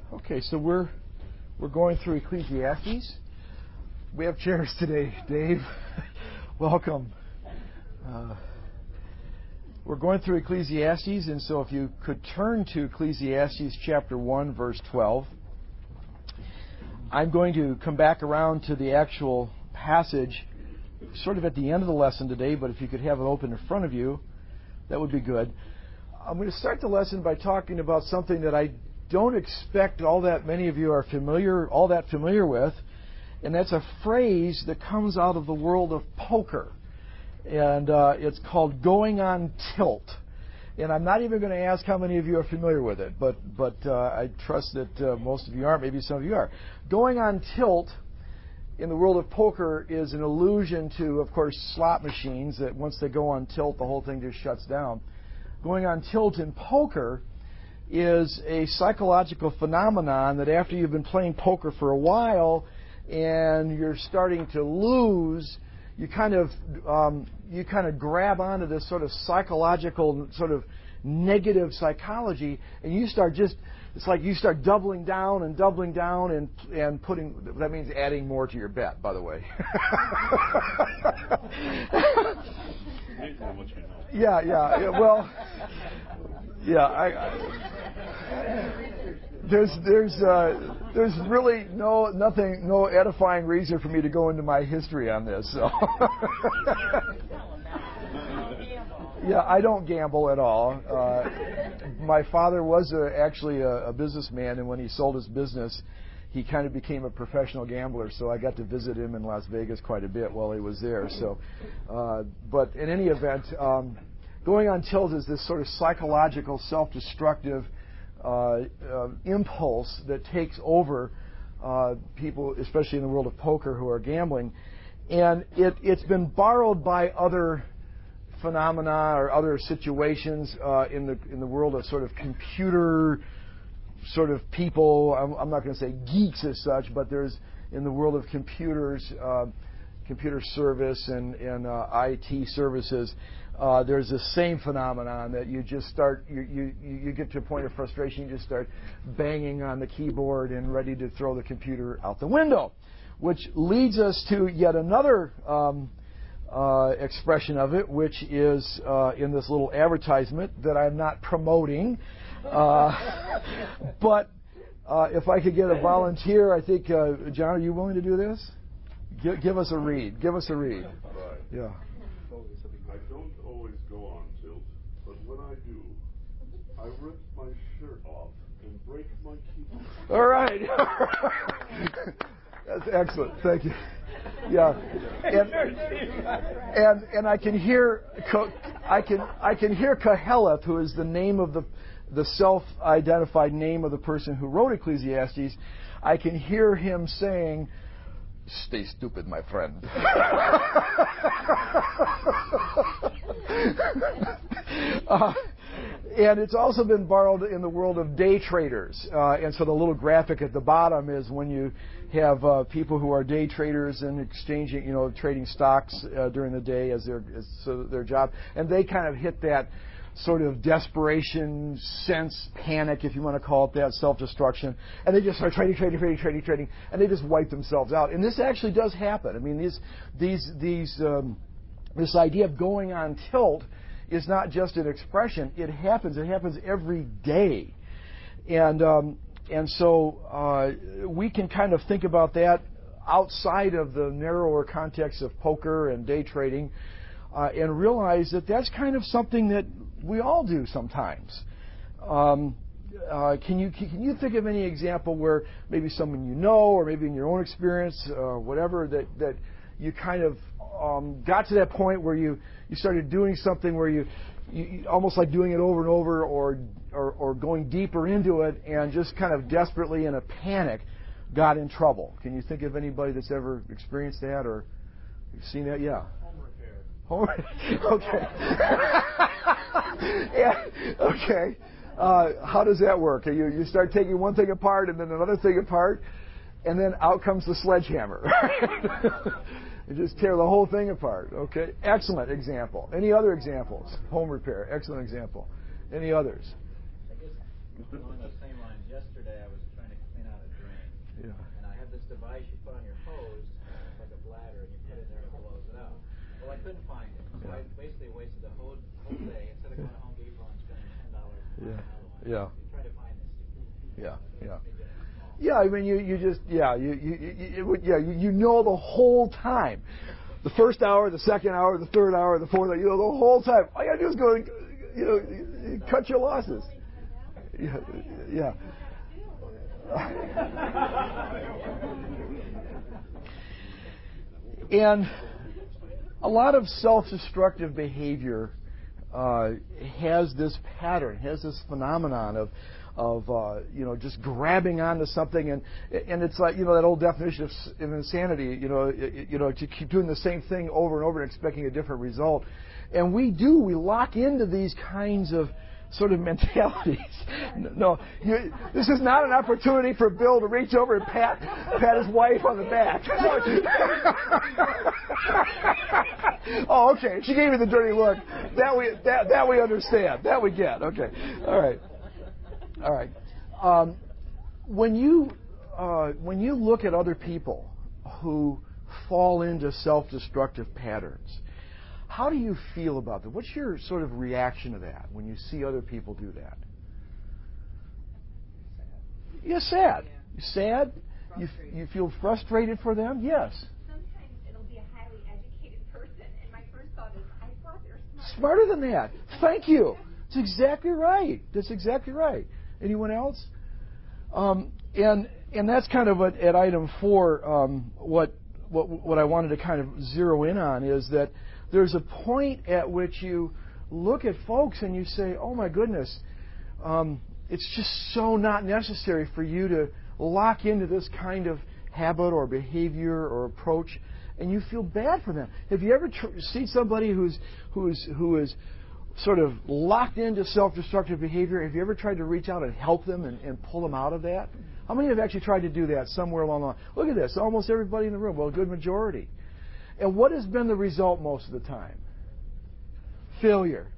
Okay, so we're going through Ecclesiastes. We have chairs today, Dave. Welcome. We're going through Ecclesiastes, and so if you could turn to Ecclesiastes chapter 1, verse 12. I'm going to come back around to the actual passage sort of at the end of the lesson today, but if you could have it open in front of you, that would be good. I'm going to start the lesson by talking about something that I don't expect all that many of you are familiar with, and that's a phrase that comes out of the world of poker, and it's called going on tilt. And I'm not even going to ask how many of you are familiar with it, but I trust that most of you aren't. Maybe some of you are. Going on tilt in the world of poker is an allusion to, of course, slot machines that once they go on tilt, the whole thing just shuts down. Going on tilt in poker is a psychological phenomenon that after you've been playing poker for a while and you're starting to lose, you kind of grab onto this sort of psychological, sort of negative psychology, and you start doubling down and putting. That means adding more to your bet, by the way. Yeah. Well, yeah. There's really no edifying reason for me to go into my history on this. So. Yeah, I don't gamble at all. My father was actually a businessman, and when he sold his business, he kind of became a professional gambler. So I got to visit him in Las Vegas quite a bit while he was there. So, but in any event, going on tilt is this sort of psychological, self-destructive impulse that takes over people, especially in the world of poker, who are gambling. And it's been borrowed by other phenomena or other situations in the world of sort of computer sort of people. I'm not going to say geeks as such, but there's in the world of computers, computer service and IT services. There's the same phenomenon that you just start, you get to a point of frustration, you just start banging on the keyboard and ready to throw the computer out the window, which leads us to yet another expression of it, which is in this little advertisement that I'm not promoting. But if I could get a volunteer, I think, John, are you willing to do this? Give us a read. Give us a read. Right. Yeah. I don't always go on tilt, but when I do, I rip my shirt off and break my keyboard. All right. That's excellent. Thank you. Yeah. And I can hear Koheleth, who is the name of the self-identified name of the person who wrote Ecclesiastes. I can hear him saying, "Stay stupid, my friend." And it's also been borrowed in the world of day traders. And so the little graphic at the bottom is when you have people who are day traders and exchanging, trading stocks during the day as their job. And they kind of hit that sort of desperation sense, panic, if you want to call it that, self-destruction. And they just start trading, and they just wipe themselves out. And this actually does happen. I mean, this idea of going on tilt is not just an expression. It happens. It happens every day. And so we can kind of think about that outside of the narrower context of poker and day trading and realize that that's kind of something that we all do sometimes. Can you think of any example where maybe someone you know or maybe in your own experience, whatever, that you kind of got to that point where you started doing something where you almost like doing it over and over or going deeper into it and just kind of desperately in a panic got in trouble? Can you think of anybody that's ever experienced that or you've seen that? Yeah. Home repair. Okay. Yeah. Okay. How does that work? You start taking one thing apart and then another thing apart, and then out comes the sledgehammer. You just tear the whole thing apart. Okay. Excellent example. Any other examples? Home repair. Excellent example. Any others? I guess along those same lines, yesterday I was trying to Yeah. And I have this device you put on your hose, it's like a bladder, and you put it in there and it blows it out. Well, I couldn't find it, so I basically wasted the whole day instead of going to Home Depot and spending $10 to find another one. Yeah. You try to find this. Yeah, I mean, you just, you know the whole time. The first hour, the second hour, the third hour, the fourth hour, the whole time. All you gotta do is go, cut your losses. Yeah. And a lot of self-destructive behavior has this pattern, has this phenomenon of just grabbing onto something, and it's like that old definition of insanity, to keep doing the same thing over and over and expecting a different result. And we lock into these kinds of sort of mentalities. No, this is not an opportunity for Bill to reach over and pat his wife on the back. Oh, okay. She gave me the dirty look. That we understand. That we get. Okay. All right. When you look at other people who fall into self-destructive patterns, how do you feel about that? What's your sort of reaction to that when you see other people do that? You're sad. You're sad. You feel frustrated for them. Yes. Sometimes it'll be a highly educated person, and my first thought is, I thought they were smarter than that. Thank you. That's exactly right. Anyone else? And that's kind of at item 4. What I wanted to kind of zero in on is that there's a point at which you look at folks and you say, "Oh my goodness, it's just so not necessary for you to lock into this kind of habit or behavior or approach," and you feel bad for them. Have you ever seen somebody who is sort of locked into self-destructive behavior? Have you ever tried to reach out and help them and pull them out of that? How many have actually tried to do that somewhere along the line? Look at this. Almost everybody in the room. Well, a good majority. And what has been the result most of the time? Failure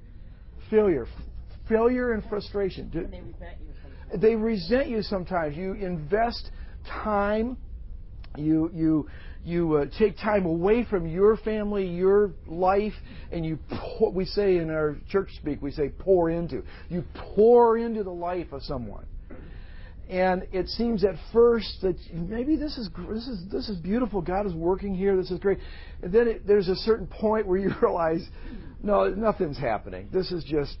and frustration. And they resent you sometimes. They resent you sometimes. You invest time. You take time away from your family, your life, and we say in our church speak, we say pour into. You pour into the life of someone. And it seems at first that maybe this is beautiful. God is working here. This is great. And then there's a certain point where you realize, no, nothing's happening. This is just,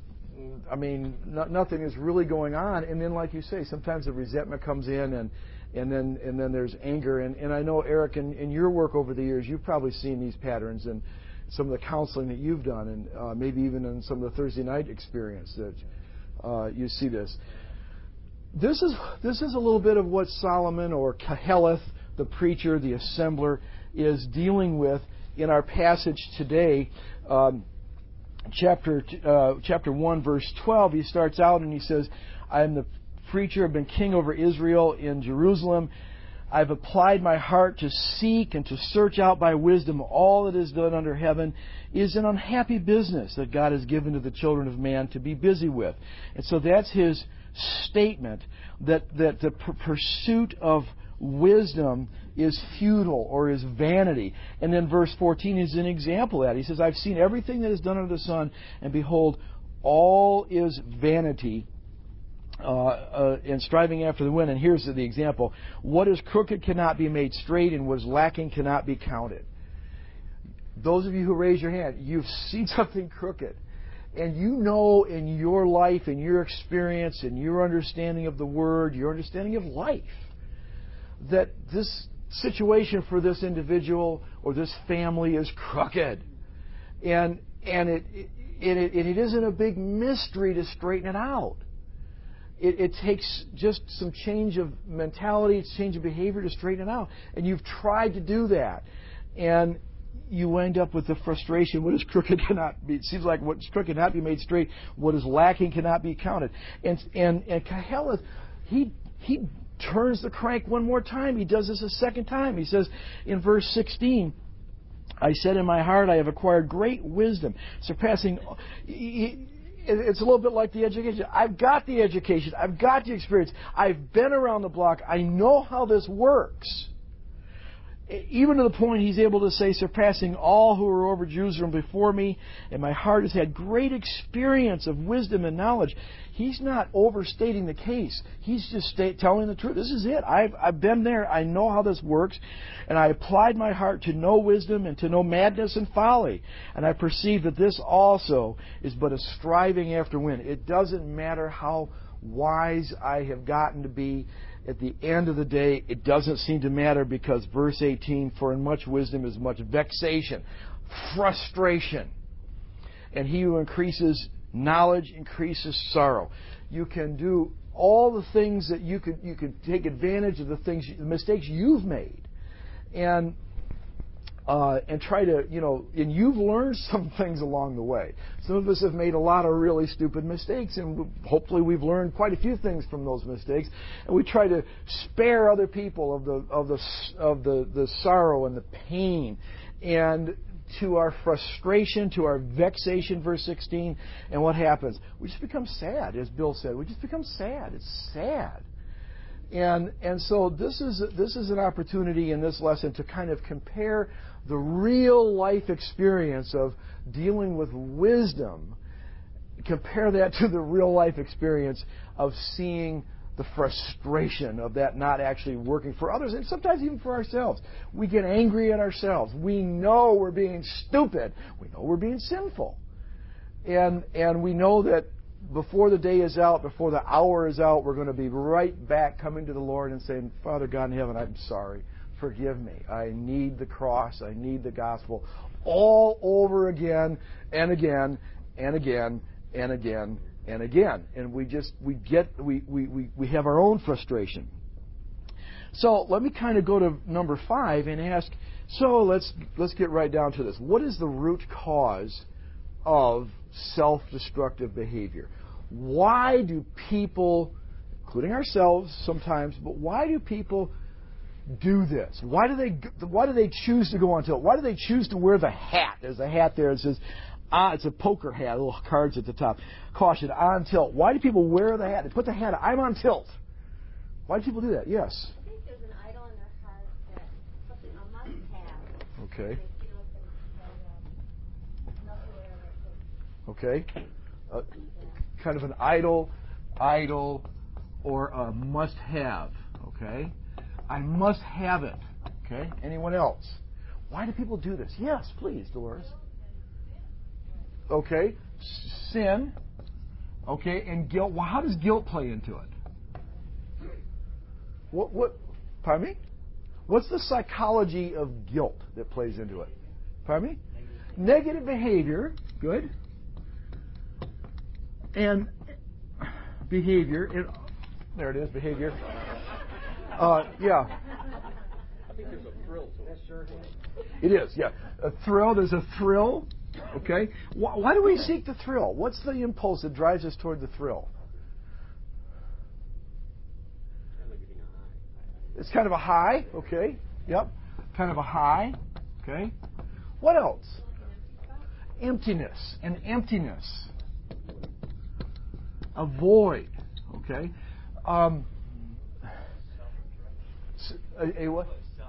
nothing is really going on. And then, like you say, sometimes the resentment comes in, and then there's anger. And I know, Eric, in your work over the years, you've probably seen these patterns and some of the counseling that you've done, and maybe even in some of the Thursday night experience that you see this. This is a little bit of what Solomon, or Koheleth, the preacher, the assembler, is dealing with in our passage today. Chapter 1, verse 12, he starts out and he says, "I am the preacher, I've been king over Israel in Jerusalem. I've applied my heart to seek and to search out by wisdom all that is done under heaven. It is an unhappy business that God has given to the children of man to be busy with." And so that's his statement, that the pursuit of wisdom is futile or is vanity. And then verse 14 is an example of that. He says, "I've seen everything that is done under the sun, and behold, all is vanity and striving after the wind." And here's the example. "What is crooked cannot be made straight, and what is lacking cannot be counted." Those of you who raise your hand, you've seen something crooked. And you know in your life, in your experience, in your understanding of the Word, your understanding of life, that this situation for this individual or this family is crooked. And it isn't a big mystery to straighten it out. It takes just some change of mentality, change of behavior to straighten it out. And you've tried to do that. And you end up with the frustration. What is crooked cannot be. It seems like what's crooked cannot be made straight. What is lacking cannot be counted. And Koheleth, he turns the crank one more time. He does this a second time. He says in verse 16, "I said in my heart, I have acquired great wisdom, surpassing." it's a little bit like the education. I've got the education. I've got the experience. I've been around the block. I know how this works. Even to the point he's able to say, surpassing all who were over Jerusalem before me, and my heart has had great experience of wisdom and knowledge. He's not overstating the case. He's just telling the truth. This is it. I've been there. I know how this works. And I applied my heart to know wisdom and to know madness and folly. And I perceive that this also is but a striving after wind. It doesn't matter how wise I have gotten to be. At the end of the day, it doesn't seem to matter, because verse 18, for in much wisdom is much vexation, frustration. And he who increases knowledge increases sorrow. You can do all the things that you could take advantage of the mistakes you've made, and try to, and you've learned some things along the way. Some of us have made a lot of really stupid mistakes, and hopefully we've learned quite a few things from those mistakes. And we try to spare other people of the sorrow and the pain, and to our frustration, to our vexation, verse 16. And what happens? We just become sad, as Bill said. We just become sad. It's sad. And so this is an opportunity in this lesson to kind of compare the real life experience of dealing with wisdom, compare that to the real life experience of seeing the frustration of that not actually working for others, and sometimes even for ourselves. We get angry at ourselves. We know we're being stupid. We know we're being sinful. And we know that before the day is out, before the hour is out, we're going to be right back coming to the Lord and saying, Father God in heaven, I'm sorry. Forgive me. I need the cross. I need the gospel all over again and again and again and again and again. And we have our own frustration. So let me kind of go to number 5 and ask, so let's get right down to this. What is the root cause of self-destructive behavior? Why do people, including ourselves sometimes, but why do people do this? Why do they choose to go on tilt? Why do they choose to wear the hat? There's a hat there that says, it's a poker hat, little cards at the top. Caution, on tilt. Why do people wear the hat? They put the hat on, I'm on tilt. Why do people do that? Yes? I think there's an idol in their heart that's something a must-have. Okay. They feel it's nothing Okay. Kind of an idol, or a must-have. Okay. I must have it. Okay. Anyone else? Why do people do this? Yes, please, Dolores. Okay. Sin. Okay. And guilt. Well, how does guilt play into it? What? Pardon me? What's the psychology of guilt that plays into it? Pardon me? Negative behavior. Good. And behavior. There it is, behavior. Yeah. I think there's a thrill to it. Sure. It is, yeah. A thrill. There's a thrill. Okay. Why do we seek the thrill? What's the impulse that drives us toward the thrill? It's kind of a high. Okay. Yep. Kind of a high. Okay. What else? Emptiness. An emptiness. A void. Okay. A what?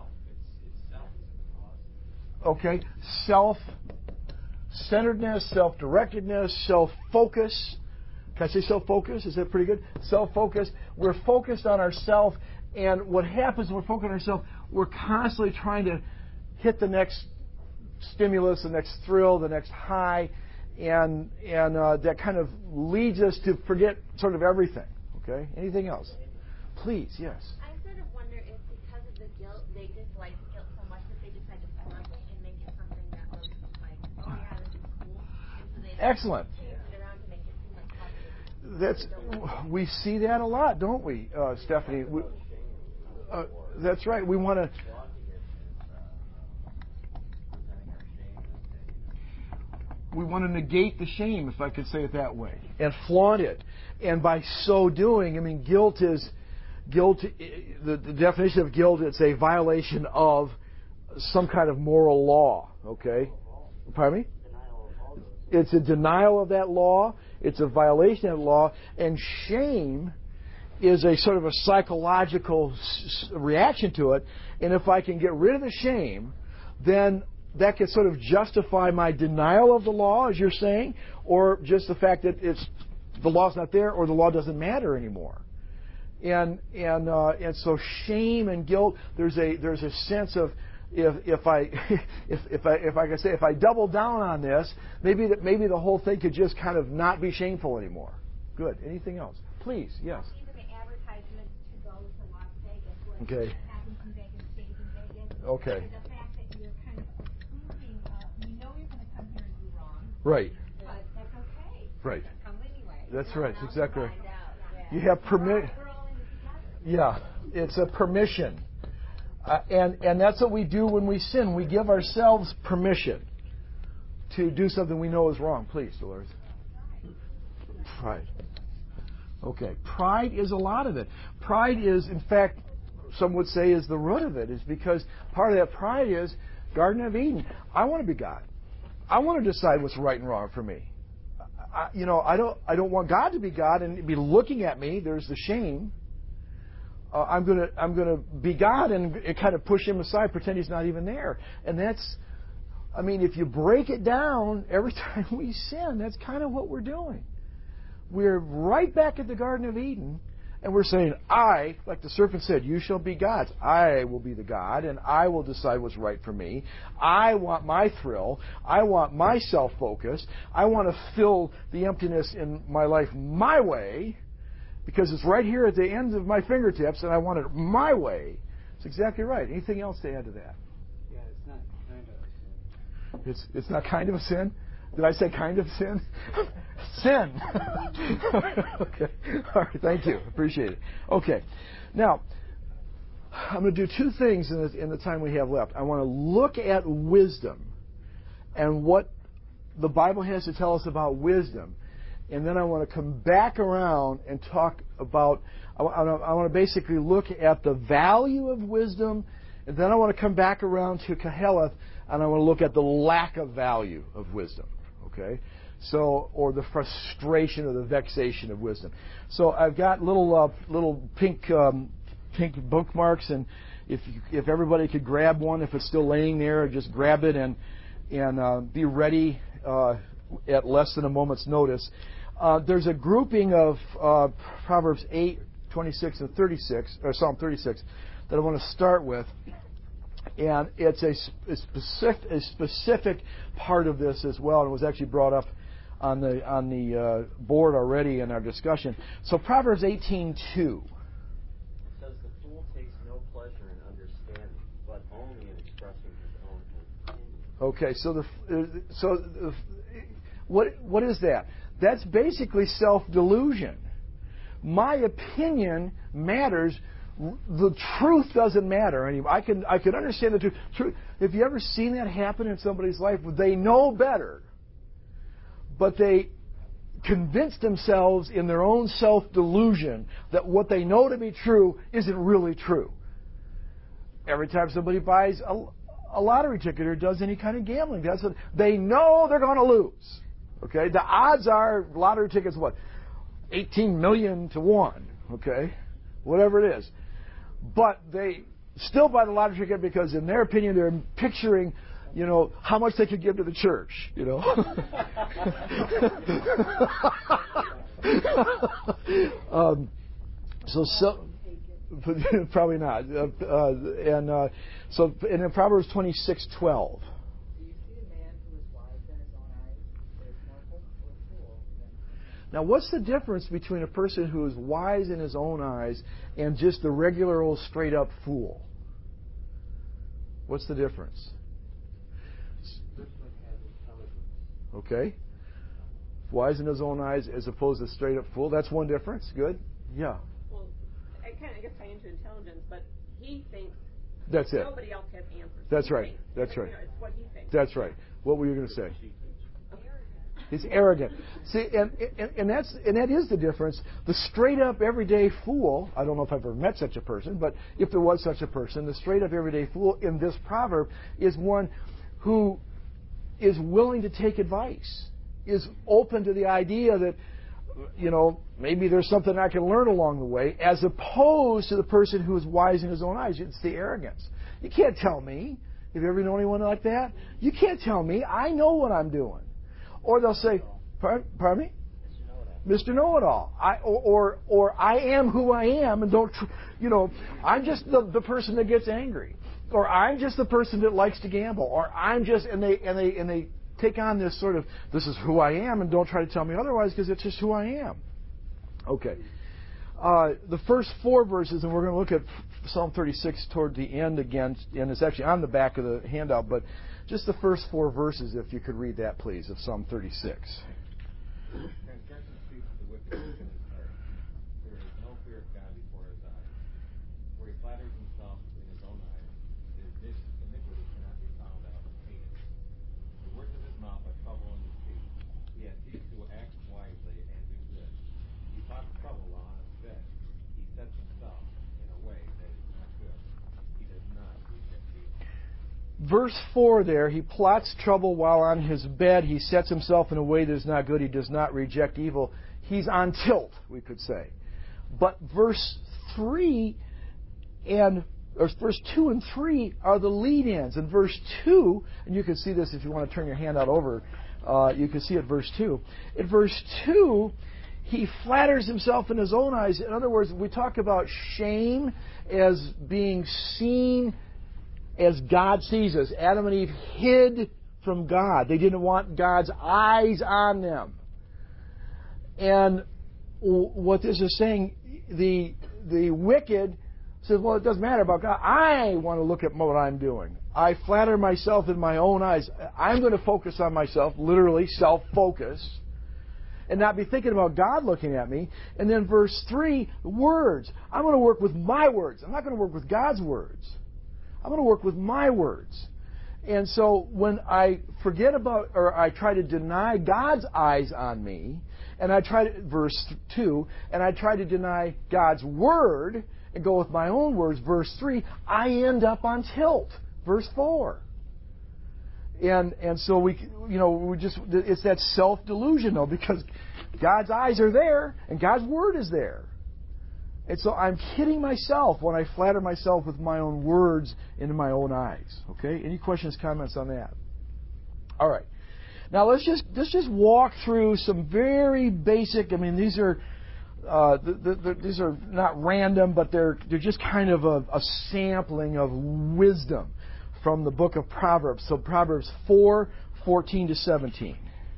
Okay. Self-centeredness, self-directedness, self-focus. Can I say self-focus? Is that pretty good? Self-focus. We're focused on ourselves, and what happens when we're focused on ourselves, we're constantly trying to hit the next stimulus, the next thrill, the next high, and that kind of leads us to forget sort of everything. Okay? Anything else? Please, yes. I sort of wonder if because of the guilt, they dislike guilt so much that they decide to flaunt it and make it something that looks like, oh yeah, this is cool. And so they Excellent. change it around to make it seem like positive. We see that a lot, don't we, Stephanie? That's right. We want to. We want to negate the shame, if I could say it that way, and flaunt it. And by so doing, I mean, guilt. The definition of guilt, it's a violation of some kind of moral law. Okay, pardon me? It's a denial of that law. It's a violation of the law. And shame is a sort of a psychological reaction to it. And if I can get rid of the shame, then that can sort of justify my denial of the law, as you're saying, or just the fact that the law's not there or the law doesn't matter anymore. And so shame and guilt, there's a sense of if I double down on this, maybe the whole thing could just kind of not be shameful anymore. Good. Anything else? Please, yes. Even the advertisements to go to Las Vegas, what Okay. happens in Vegas stays in Vegas. Okay. And the fact that you're kind of approving, you know you're going to come here and do wrong. Right. But that's okay. Right. Come anyway. That's right. Now Exactly. find out. You have permit. We're all in it together. Yeah, it's a permission. And that's what we do when we sin. We give ourselves permission to do something we know is wrong. Please, Dolores. Pride. Okay. Pride is a lot of it. Pride is, in fact, some would say is the root of it, is because part of that pride is Garden of Eden. I want to be God. I want to decide what's right and wrong for me. I don't want God to be God and be looking at me. There's the shame. I'm gonna be God and kind of push Him aside, pretend He's not even there. And that's, I mean, if you break it down, every time we sin, that's kind of what we're doing. We're right back at the Garden of Eden, and we're saying, I, like the serpent said, you shall be gods. I will be the God, and I will decide what's right for me. I want my thrill. I want my self-focus. I want to fill the emptiness in my life my way, because it's right here at the end of my fingertips, and I want it my way. It's exactly right. Anything else to add to that? Yeah, it's not kind of a sin. It's not kind of a sin? Did I say kind of sin? Sin. Okay. All right. Thank you. Appreciate it. Okay. Now, I'm going to do two things in the time we have left. I want to look at wisdom and what the Bible has to tell us about wisdom. And then I want to come back around and talk about, I want to basically look at the value of wisdom, and then I want to come back around to Koheleth, and I want to look at the lack of value of wisdom. Okay? So, or the frustration or the vexation of wisdom. So I've got little pink bookmarks, and if everybody could grab one, if it's still laying there, just grab it and be ready at less than a moment's notice. There's a grouping of Proverbs 8, 26, and 36, or Psalm 36, that I want to start with. And it's a specific part of this as well, and it was actually brought up on the board already in our discussion. So Proverbs 18:2. It says, "The fool takes no pleasure in understanding, but only in expressing his own opinion." Okay, what is that? That's basically self-delusion. My opinion matters. The truth doesn't matter. I can understand the truth. Have you ever seen that happen in somebody's life? They know better, but they convince themselves in their own self-delusion that what they know to be true isn't really true. Every time somebody buys a lottery ticket or does any kind of gambling, that's what they know they're going to lose. Okay, the odds are lottery tickets 18 million to 1. Okay, whatever it is, but they still buy the lottery ticket because, in their opinion, they're picturing, how much they could give to the church. Probably not. And in Proverbs 26:12. Now, what's the difference between a person who is wise in his own eyes and just the regular old straight-up fool? What's the difference? Okay. Wise in his own eyes as opposed to straight-up fool. That's one difference. Good. Yeah. Well, I guess tie into intelligence, but he thinks that's it. Nobody else has answers. That's right. That's right. It's what he thinks. That's right. What were you going to say? He's arrogant. See, and that is the difference. The straight-up everyday fool, I don't know if I've ever met such a person, but if there was such a person, the straight-up everyday fool in this proverb is one who is willing to take advice. is open to the idea that, maybe there's something I can learn along the way, as opposed to the person who is wise in his own eyes. It's the arrogance. You can't tell me. Have you ever known anyone like that? You can't tell me. I know what I'm doing. Or they'll say, pardon me? Mr. Know-it-all. Or I am who I am, and I'm just the person that gets angry. Or I'm just the person that likes to gamble. Or I'm just, and they take on this sort of, this is who I am, and don't try to tell me otherwise, because it's just who I am. Okay. The first 4 verses, and we're going to look at Psalm 36 toward the end again, and it's actually on the back of the handout, but just the first 4 verses, if you could read that, please, of Psalm 36. Transgression speaks of the wicked in his heart. There is no fear of God before his eyes. For he flatters himself in his own eyes. His iniquity cannot be found out and hated. The words of his mouth are trouble in his feet. He has ceased to act wisely and do good. He talks trouble while on his bed. He sets himself in a way that is not good. He does not reject evil. Verse 4 there, he plots trouble while on his bed. He sets himself in a way that is not good. He does not reject evil. He's on tilt, we could say. But verse 2 and 3 are the lead-ins. In verse 2, and you can see this if you want to turn your handout over, you can see it verse 2. In verse 2, he flatters himself in his own eyes. In other words, we talk about shame as being seen as God sees us. Adam and Eve hid from God. They didn't want God's eyes on them. And what this is saying, the wicked says, well, it doesn't matter about God. I want to look at what I'm doing. I flatter myself in my own eyes. I'm going to focus on myself, literally self-focus, and not be thinking about God looking at me. And then verse 3, words. I'm going to work with my words. I'm not going to work with God's words. I'm going to work with my words. And so when I forget about, or I try to deny God's eyes on me, and I try to, verse 2, and I try to deny God's word and go with my own words, verse 3, I end up on tilt, verse 4. And so it's that self-delusion, though, because God's eyes are there and God's word is there. And so I'm kidding myself when I flatter myself with my own words into my own eyes. Okay? Any questions, comments on that? All right. Now let's just walk through some very basic. I mean, these are not random, but they're just kind of a sampling of wisdom from the book of Proverbs. So Proverbs 4:14 to 17.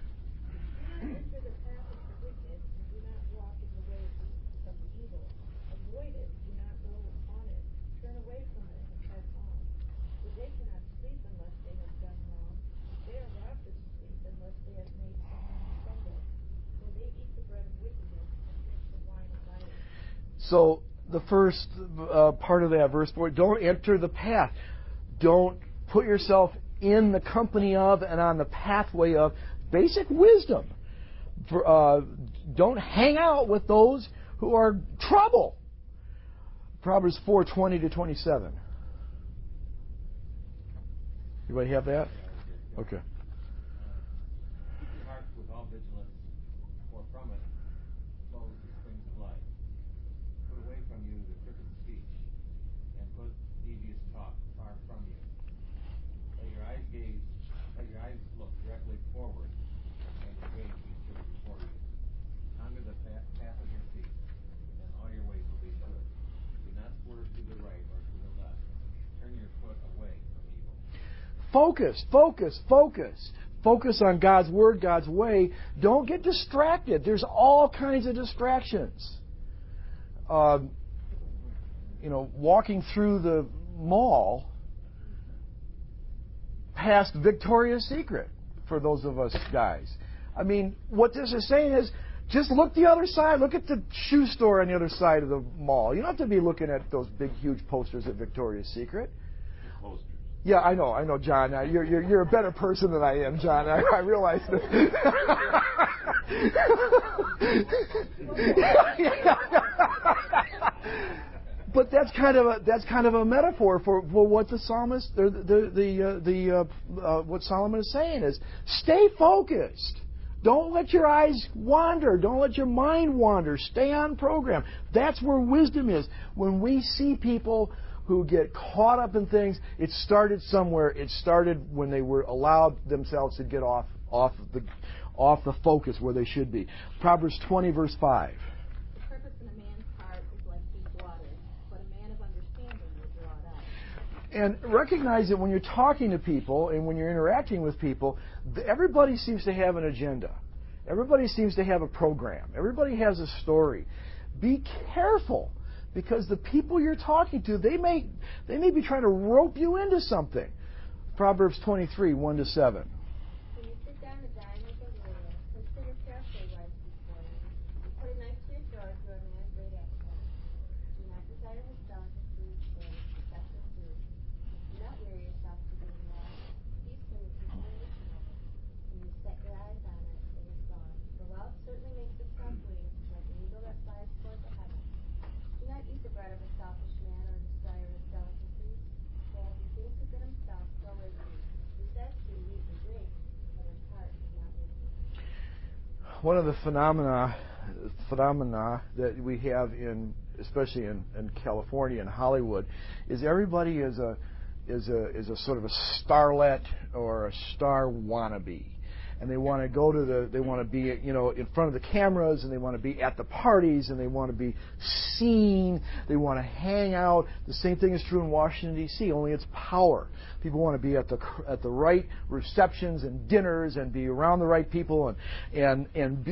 So the first part of that verse, don't enter the path. Don't put yourself in the company of and on the pathway of basic wisdom. Don't hang out with those who are trouble. Proverbs 4:20 to 27. Everybody have that? Okay. Keep your heart with all vigilance, for from it flows the springs of life. Put away from you the crooked speech, and put devious talk far from you. Let your eyes look directly forward, and your ways be straight before you. Ponder the path of your feet, and all your ways will be good. Do not swerve to the right or to the left. Turn your foot away from evil. Focus, focus, focus. Focus on God's Word, God's way. Don't get distracted. There's all kinds of distractions. Walking through the mall past Victoria's Secret for those of us guys. I mean, what this is saying is just look the other side. Look at the shoe store on the other side of the mall. You don't have to be looking at those big, huge posters at Victoria's Secret. Posters. Yeah, I know, John. You're a better person than I am, John. I realize that. But that's kind of a metaphor for what the psalmist, what Solomon is saying is, stay focused Don't let your eyes wander. Don't let your mind wander. Stay on program. That's where wisdom is. When we see people who get caught up in things, it started somewhere. It started when they were allowed themselves to get off the focus where they should be. Proverbs 20, verse 5. The purpose in a man's heart is like deep water, but a man of understanding will draw it out. And recognize that when you're talking to people and when you're interacting with people, everybody seems to have an agenda. Everybody seems to have a program. Everybody has a story. Be careful, because the people you're talking to, they may be trying to rope you into something. Proverbs 23, 1 to 7. When you sit down to dine with a ruler, consider carefully what is before you, and put a knife to your throat if you are a man of great appetite. Do not desire his delicate food or his excessive food. Do not weary yourself to do more. Feast when you eat your trouble. When you set your eyes on it, it is gone. For wealth certainly makes itself wings, like an eagle that flies toward the heaven. Do not eat the bread of a selfish man or desire his delicacies. For as he thinks of it himself, so is he. He says to eat and drink, but his heart is not with him. One of the phenomena that we have especially in California and Hollywood, is everybody is a sort of a starlet or a star wannabe. And they want to be, in front of the cameras, and they want to be at the parties, and they want to be seen. They want to hang out. The same thing is true in Washington, D.C., only it's power. People want to be at the right receptions and dinners and be around the right people, and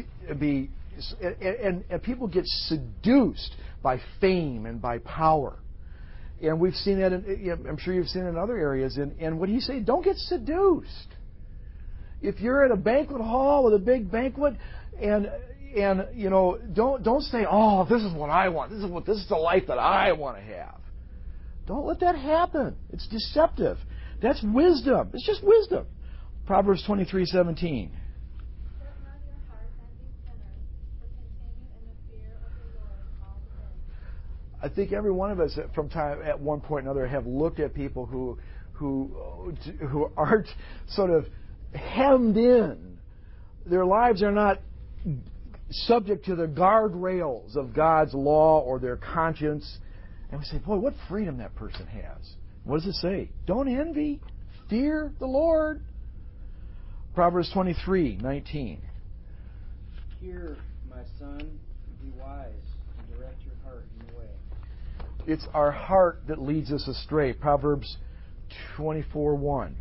people get seduced by fame and by power. And we've seen that, I'm sure you've seen it in other areas. And what do you say? Don't get seduced. If you're at a banquet hall with a big banquet, and don't say, "Oh, this is what I want. This is the life that I want to have." Don't let that happen. It's deceptive. That's wisdom. It's just wisdom. Proverbs 23:17. Set not your heart on these sinners, but continue in the fear of the Lord all the day. I think every one of us at one point or another have looked at people who aren't sort of hemmed in. Their lives are not subject to the guardrails of God's law or their conscience. And we say, boy, what freedom that person has. What does it say? Don't envy. Fear the Lord. Proverbs 23:19. Hear, my son, and be wise, and direct your heart in the way. It's our heart that leads us astray. Proverbs 24:1.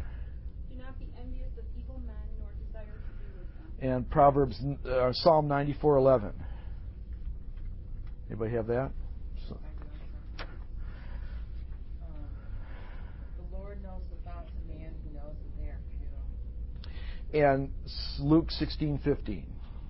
And Psalm 94:11. Anybody have that? The Lord knows the thoughts of man; He knows that they are pure. And Luke 16:15.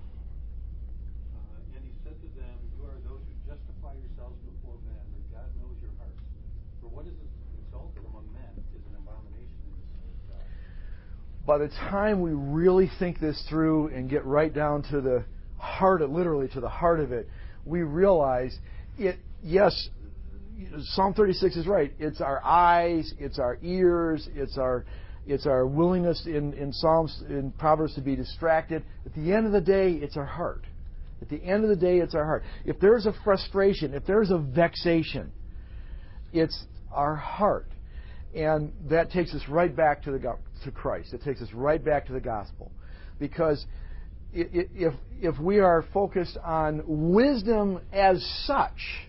And he said to them, "You are those who justify yourselves before men, but God knows your hearts. For what is exalted among men is an abomination in the sight of God." By the time we really think this through and get right down to the heart, literally to the heart of it, we realize it. Yes, Psalm 36 is right. It's our eyes, it's our ears, it's our willingness in Proverbs to be distracted. At the end of the day, it's our heart. At the end of the day, it's our heart. If there's a frustration, if there's a vexation, it's our heart. And that takes us right back to Christ. It takes us right back to the gospel. Because if we are focused on wisdom as such,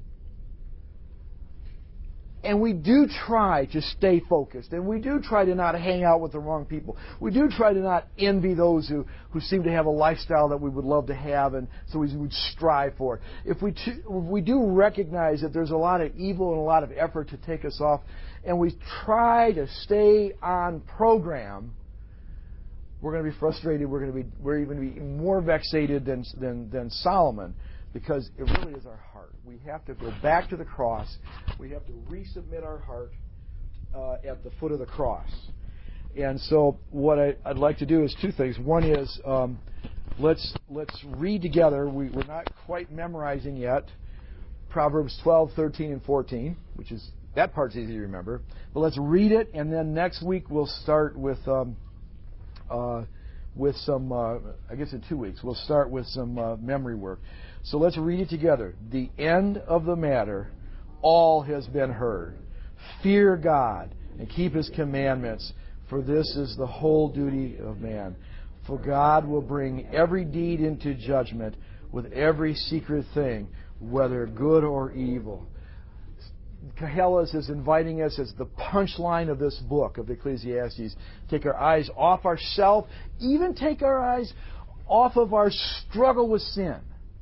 and we do try to stay focused, and we do try to not hang out with the wrong people, we do try to not envy those who seem to have a lifestyle that we would love to have, and so we would strive for. If we do recognize that there's a lot of evil and a lot of effort to take us off, and we try to stay on program, we're going to be frustrated. We're even going to be more vexated than Solomon, because it really is our heart. We have to go back to the cross. We have to resubmit our heart at the foot of the cross. And so what I'd like to do is two things. One is let's read together. We're not quite memorizing yet Proverbs 12, 13, and 14, which is that part's easy to remember. But let's read it, and then next week we'll start with with some, I guess in 2 weeks, we'll start with some memory work. So let's read it together. The end of the matter, all has been heard. Fear God and keep His commandments, for this is the whole duty of man. For God will bring every deed into judgment with every secret thing, whether good or evil. Koheles is inviting us as the punchline of this book of Ecclesiastes. Take our eyes off ourselves, even take our eyes off of our struggle with sin,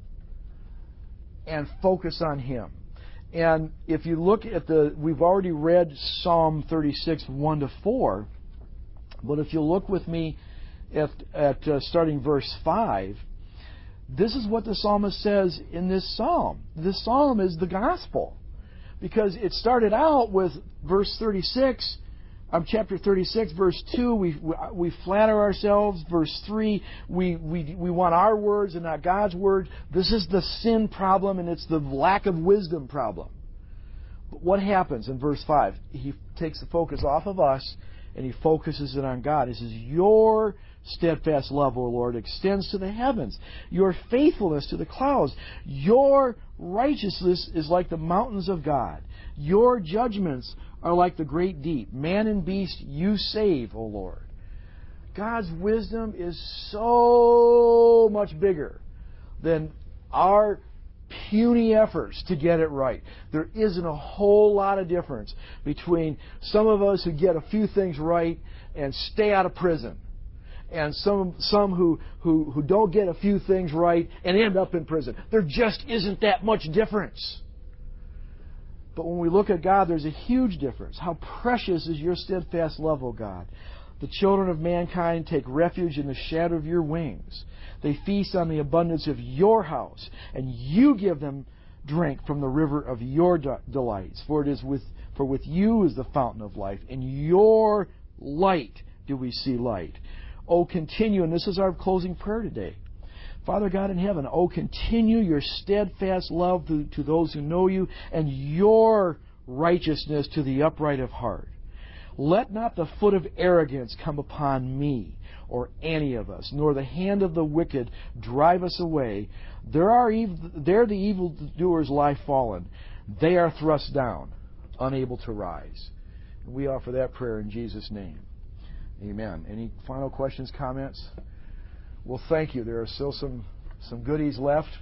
and focus on Him. And if you look at we've already read Psalm 36, 1-4, but if you look with me at starting verse 5, this is what the psalmist says in this psalm. This psalm is the gospel, because it started out with verse 36, chapter 36, verse 2. We flatter ourselves. Verse 3, we want our words and not God's words. This is the sin problem, and it's the lack of wisdom problem. But what happens in verse 5? He takes the focus off of us, and he focuses it on God. He says, your steadfast love, O Lord, extends to the heavens. Your faithfulness to the clouds. Your righteousness is like the mountains of God. Your judgments are like the great deep. Man and beast you save, O Lord. God's wisdom is so much bigger than our puny efforts to get it right. There isn't a whole lot of difference between some of us who get a few things right and stay out of prison, and some who don't get a few things right and end up in prison. There just isn't that much difference. But when we look at God, there's a huge difference. How precious is your steadfast love, O God. The children of mankind take refuge in the shadow of your wings. They feast on the abundance of your house, and you give them drink from the river of your delights. For with you is the fountain of life. In your light do we see light. Oh, continue, and this is our closing prayer today. Father God in heaven, oh, continue your steadfast love to those who know you, and your righteousness to the upright of heart. Let not the foot of arrogance come upon me or any of us, nor the hand of the wicked drive us away. There the evildoers lie fallen. They are thrust down, unable to rise. And we offer that prayer in Jesus' name. Amen. Any final questions, comments? Well, thank you. There are still some goodies left.